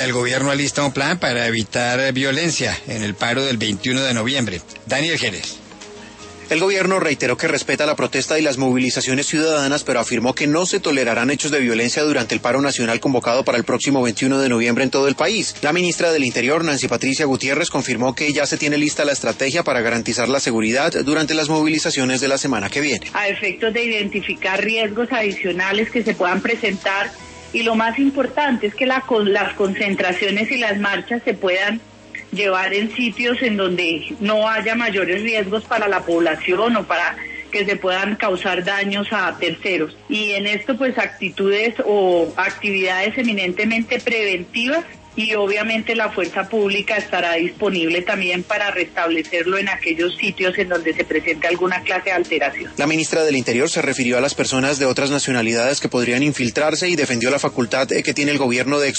El gobierno alista un plan para evitar violencia en el paro del 21 de noviembre. Daniel Jerez. El gobierno reiteró que respeta la protesta y las movilizaciones ciudadanas, pero afirmó que no se tolerarán hechos de violencia durante el paro nacional convocado para el próximo 21 de noviembre en todo el país. La ministra del Interior, Nancy Patricia Gutiérrez, confirmó que ya se tiene lista la estrategia para garantizar la seguridad durante las movilizaciones de la semana que viene. A efectos de identificar riesgos adicionales que se puedan presentar, y lo más importante es que las concentraciones y las marchas se puedan llevar en sitios en donde no haya mayores riesgos para la población o para que se puedan causar daños a terceros. Y en esto pues actitudes o actividades eminentemente preventivas, y obviamente la fuerza pública estará disponible también para restablecerlo en aquellos sitios en donde se presente alguna clase de alteración. La ministra del Interior se refirió a las personas de otras nacionalidades que podrían infiltrarse y defendió la facultad que tiene el gobierno de